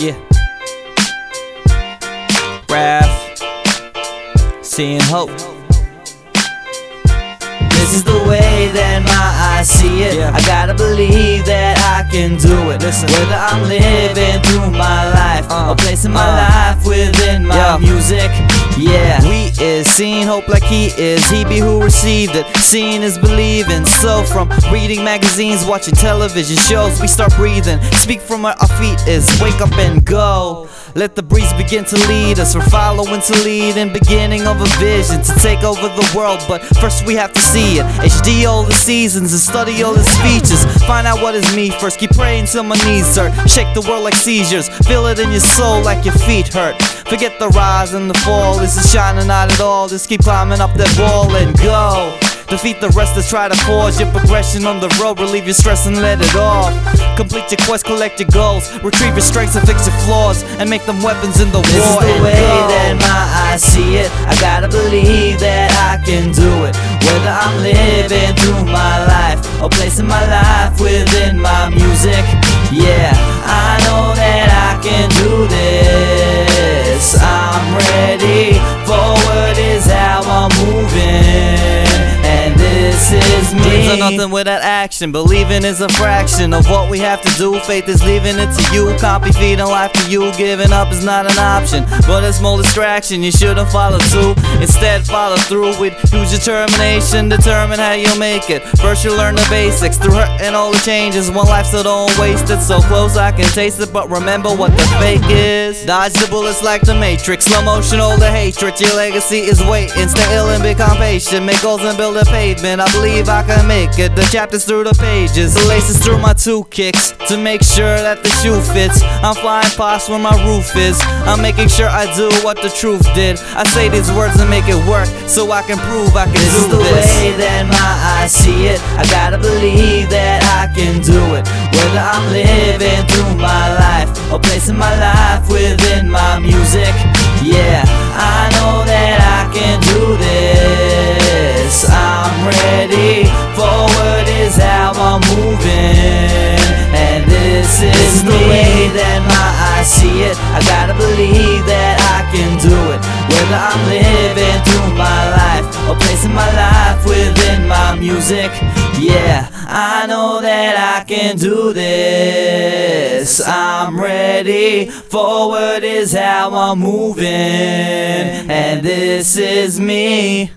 Yeah. Wrath, seeing hope. This is the way that my eyes see it. I gotta believe that I can do it. Listen. Whether I'm living through my life or placing my life within my music. Yeah. We is seeing hope like he is. He be who received it. Seeing is believing. So from reading magazines, watching television shows, we start breathing. Speak from where our feet is. Wake up and go. Let the breeze begin to lead us. We're following to lead and beginning of a vision to take over the world. But first we have to see it. HD all the seasons and study all his features. Find out what is me first. Keep praying till my knees hurt. Shake the world like seizures. Feel it in your soul like your feet hurt. Forget the rise and the fall. This is shining not at all. Just keep climbing up that wall and go. Defeat the rest that try to forge your progression on the road. Relieve your stress and let it off. Complete your quest, collect your goals. Retrieve your strengths and fix your flaws. And make them weapons in the war. This is the way that my eyes see it. I gotta believe that I can do it. Whether I'm living through my life or placing my life within my music. Yeah, I know that I can do this. I'm ready. Forward is how I'm moving. And this is me. Dreams are nothing without action. Believing is a fraction of what we have to do. Faith is leaving it to you. Copy feeding life to you. Giving up is not an option, but it's more distraction. You shouldn't follow suit. Instead follow through with huge determination. Determine how you'll make it. First you learn the basics. Through hurt and all the changes. One life, so don't waste it. So close I can taste it, but remember what the fake is. Dodge the bullets like the Matrix. Slow motion, all the hatred. Your legacy is waiting. Stay ill and become patient. Make goals and build a pavement. I believe I can make it. The chapters through the pages, the laces through my 2 kicks to make sure that the shoe fits. I'm flying past where my roof is. I'm making sure I do what the truth did. I say these words and make it work so I can prove I can This do is the this. way that my eyes see it. I gotta believe that I can do it. Whether I'm living through my life or placing my life within my music. Yeah, I know that I can do this. I'm ready. Forward is how I'm moving. And this is the way that my eyes see it. I gotta believe that I can do it. Whether I'm living through my life or placing my life within my music. Yeah, I know that I can do this. I'm ready. Forward is how I'm moving. And this is me.